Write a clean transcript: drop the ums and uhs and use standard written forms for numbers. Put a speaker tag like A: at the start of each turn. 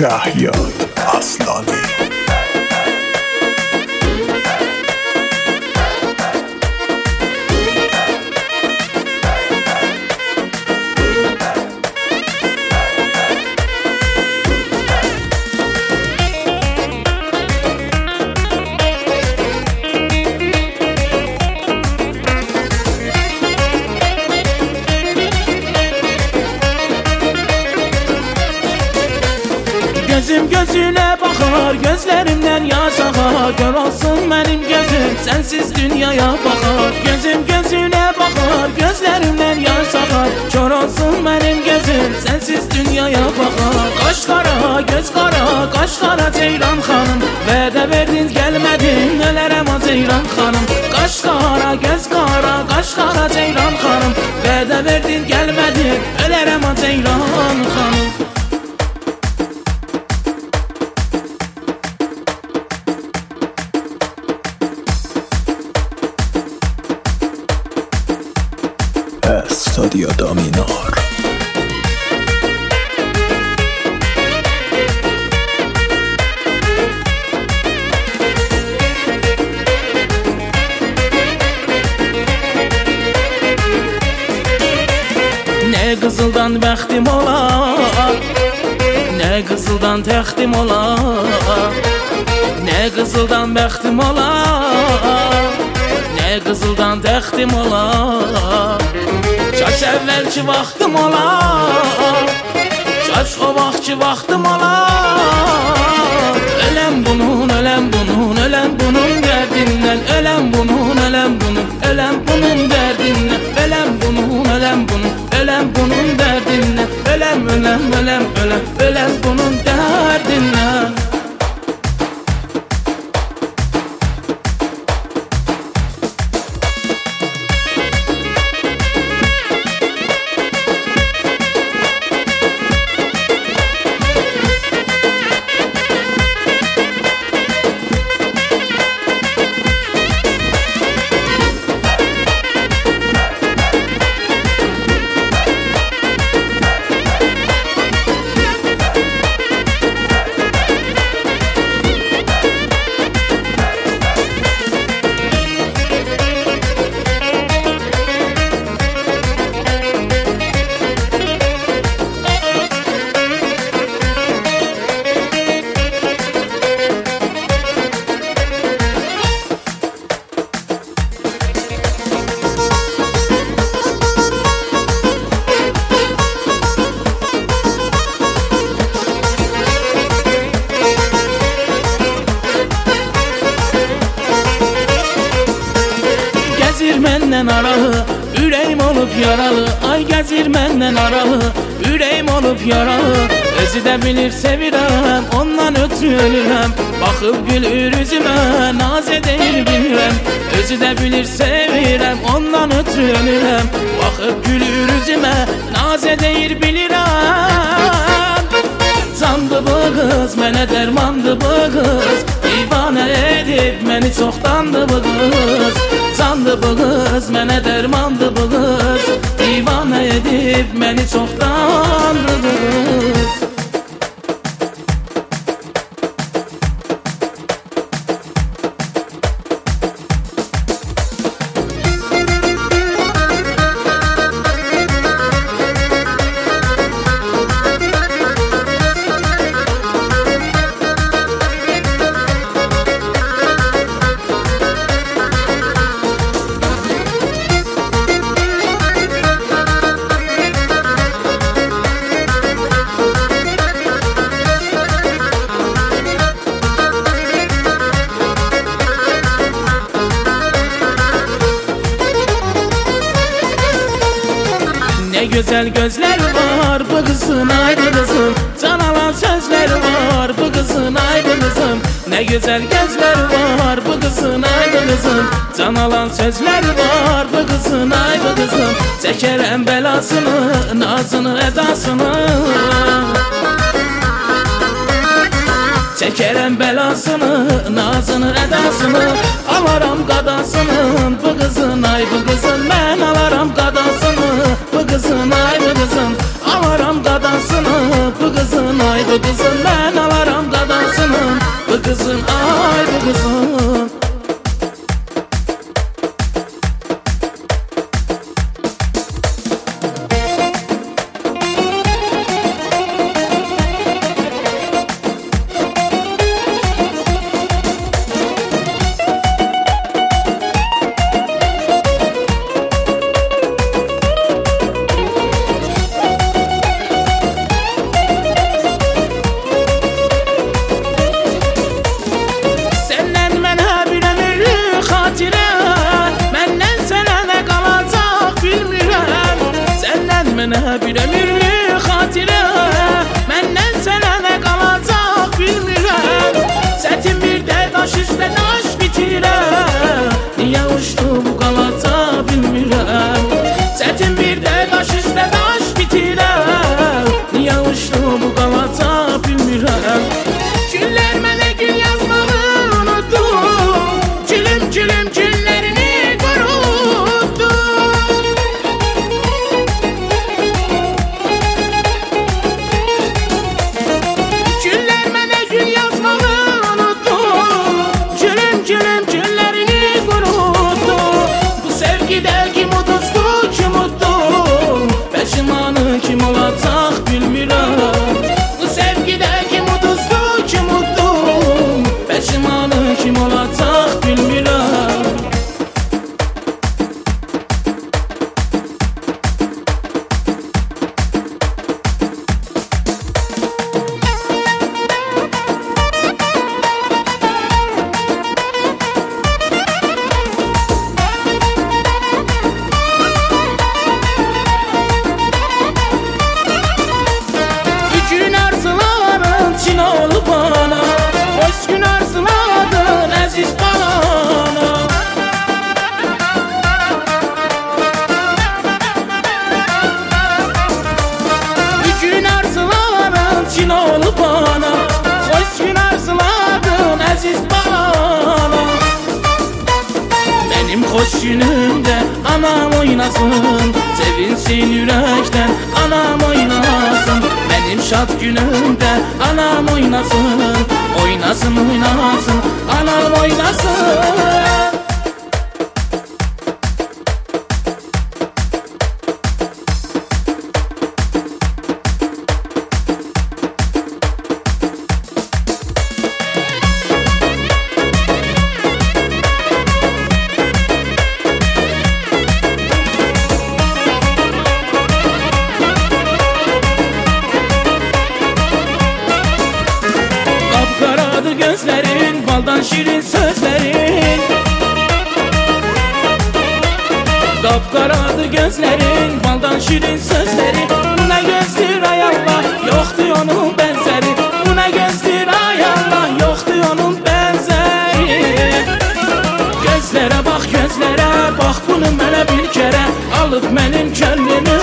A: Şahyad Aslani.
B: Gözüm gözüne bakar, gözlerimden yaş akar. Kör olsun benim gözüm, sensiz dünyaya bakar. Gözüm gözüne bakar, gözlerimden yaş akar. Kör olsun benim gözüm, sensiz dünyaya bakar. Kaş kara, göz kara, kaş kara Ceylan hanım. Vədə verdin gelmedin, ölərəm o Ceylan hanım. Kaş kara, göz kara, kaş kara Ceylan hanım. Vədə verdin gelmedin, ölərəm o Ceylan hanım.
A: Estadio Dominor.
B: Ne kızıldan bəxtim olar, ne kızıldan təxtim olar. Ne kızıldan bəxtim olar, ne kızıldan təxtim olar. Kaş əvvəlki vaxtım olar, kaş o vaxtki vaxtım olar. Öləm bunun, öləm bunun, öləm bunun dərdindən. Öləm bunun, öləm bunun, öləm bunun dərdindən. Öləm bunun, öləm bunun, öləm bunun dərdindən. Öləm, öləm, öləm, öləm, öləm bunun dərdindən. Gəzir məndən aralı, ürəyim olub yaralı. Ay gəzir məndən aralı, ürəyim olub yaralı. Özü də bilir sevirəm, ondan ötürü ölürəm. Baxıb gülür üzümə, naz edəyir bilirəm. Özü də bilir sevirəm, ondan ötürü ölürəm. Baxıb gülür üzümə, naz edəyir bilirəm. Candı bu qız, mənə dərmandı bu qız. Divanə edib məni çoxdandı bu qız. Candı bu qız, mənə dərmandı bu qız. Divanə edib məni çoxdandı bu qız. Ne güzel gözleri var bu kızın, ay bu kızın. Can alan sözleri var bu kızın, ay bu kızın. Ne güzel gözleri var bu kızın, ay bu kızın. Can alan sözleri var bu kızın, ay bu kızın. Çekerəm belasını, nazını, edasını. Çekerəm belasını, nazını, edasını. Alaram qadasını, bu kızın, ay bu kızın. Mən alaram qadasını, bu kızın, ay bu kızın. Alaram qadasını, bu kızın, ay bu kızın. Mən bu kızın, ay bu kızın.
C: Mənə bir ömürlük xatirə, məndən sənə nə qalacaq bilmirəm. Çətin bir də daş üstə daş bitirəm, niyə uçdu bu qalaca bilmirəm. Çətin bir də daş üstə daş bitirəm, niyə uçdu bu qalaca bilmirəm. Günlər mənə gül yazmağı unutdum, gülüm gülüm günlərini qurutdum. Kim olacaq bilmirəm. Bu sevgidə kim uduzdu, kim uddu, peşimanı kim olacaq bilmirəm. Benim hoş günümde anam oynasın, sevinsin yürekten anam oynasın. Benim şad günümde anam oynasın, oynasın oynasın anam oynasın. Kapkaradır gözlerin, baldan şirin sözlerin. Kapkaradır gözlerin, baldan şirin sözlerin. Bu ne gözdür ay Allah, yoktu onun benzeri. Bu ne gözdür ay Allah, yoktu onun benzeri. Gözlere bak gözlere, bak bunu mənə bir kere, alıp benim könlümü